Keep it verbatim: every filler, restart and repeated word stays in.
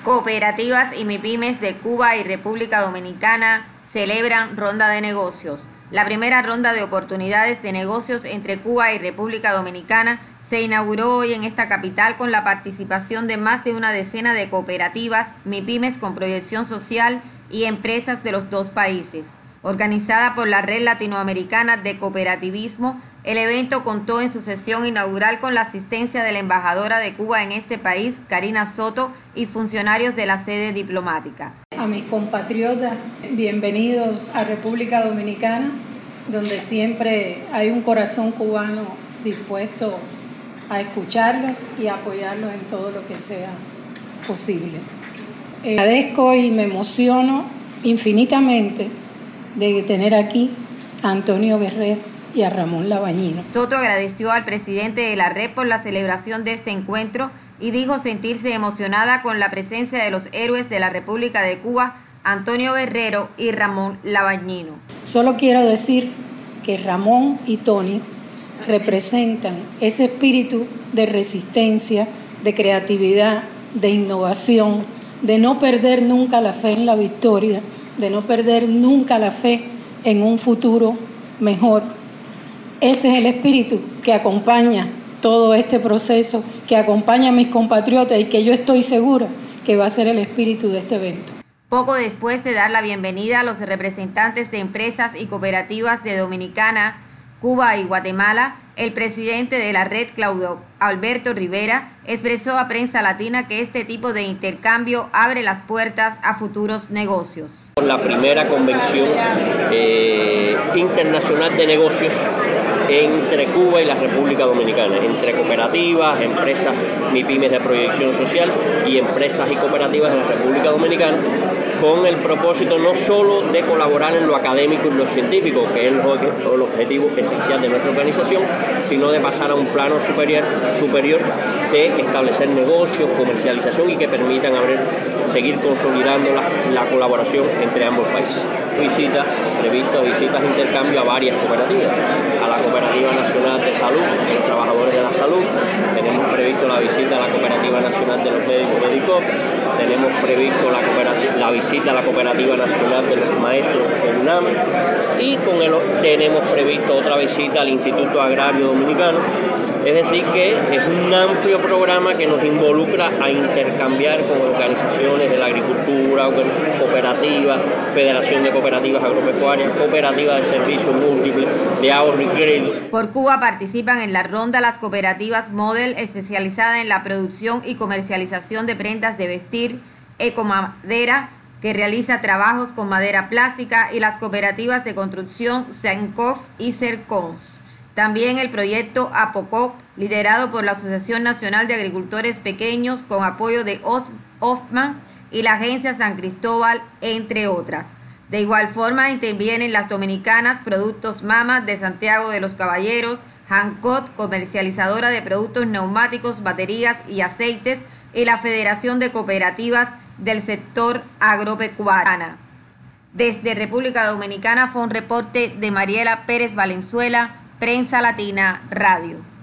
Cooperativas y MIPYMES de Cuba y República Dominicana celebran ronda de negocios. La primera ronda de oportunidades de negocios entre Cuba y República Dominicana se inauguró hoy en esta capital con la participación de más de una decena de cooperativas, MIPYMES con proyección social y empresas de los dos países. Organizada por la Red Latinoamericana de Cooperativismo, el evento contó en su sesión inaugural con la asistencia de la embajadora de Cuba en este país, Karina Soto, y funcionarios de la sede diplomática. A mis compatriotas, bienvenidos a República Dominicana, donde siempre hay un corazón cubano dispuesto a escucharlos y a apoyarlos en todo lo que sea posible. Eh, agradezco y me emociono infinitamente de tener aquí a Antonio Guerrero y a Ramón Labañino. Soto agradeció al presidente de la red por la celebración de este encuentro y dijo sentirse emocionada con la presencia de los héroes de la República de Cuba, Antonio Guerrero y Ramón Labañino. Solo quiero decir que Ramón y Tony representan ese espíritu de resistencia, de creatividad, de innovación, de no perder nunca la fe en la victoria, de no perder nunca la fe en un futuro mejor. Ese es el espíritu que acompaña todo este proceso, que acompaña a mis compatriotas y que yo estoy segura que va a ser el espíritu de este evento. Poco después de dar la bienvenida a los representantes de empresas y cooperativas de Dominicana, Cuba y Guatemala, el presidente de la red, Claudio Alberto Rivera, expresó a Prensa Latina que este tipo de intercambio abre las puertas a futuros negocios. La primera convención eh, internacional de negocios entre Cuba y la República Dominicana, entre cooperativas, empresas MIPYMES de proyección social y empresas y cooperativas de la República Dominicana, con el propósito no solo de colaborar en lo académico y lo científico, que es el objetivo esencial de nuestra organización, sino de pasar a un plano superior, superior de establecer negocios, comercialización y que permitan abrir, seguir consolidando la, la colaboración entre ambos países. Visita, previsto visitas de intercambio a varias cooperativas, a la Cooperativa Nacional de Salud, los trabajadores de la salud, tenemos previsto la visita a la Cooperativa Nacional de los Médicos Medicop, tenemos previsto la, la visita a la Cooperativa Nacional de los Maestros UNAM y con el, tenemos previsto otra visita al Instituto Agrario Dominicano. Es decir, que es un amplio programa que nos involucra a intercambiar con organizaciones de la agricultura, cooperativas, Federación de Cooperativas Agropecuarias, cooperativas de servicios múltiples, de ahorro y crédito. Por Cuba participan en la ronda las cooperativas Model, especializada en la producción y comercialización de prendas de vestir, Ecomadera, que realiza trabajos con madera plástica, y las cooperativas de construcción Sencov y Cercons. También el proyecto APOCOP, liderado por la Asociación Nacional de Agricultores Pequeños con apoyo de Hoffman y la Agencia San Cristóbal, entre otras. De igual forma intervienen las dominicanas Productos Mama de Santiago de los Caballeros, Hancock, comercializadora de productos neumáticos, baterías y aceites, y la Federación de Cooperativas del Sector Agropecuario. Desde República Dominicana fue un reporte de Mariela Pérez Valenzuela, Prensa Latina Radio.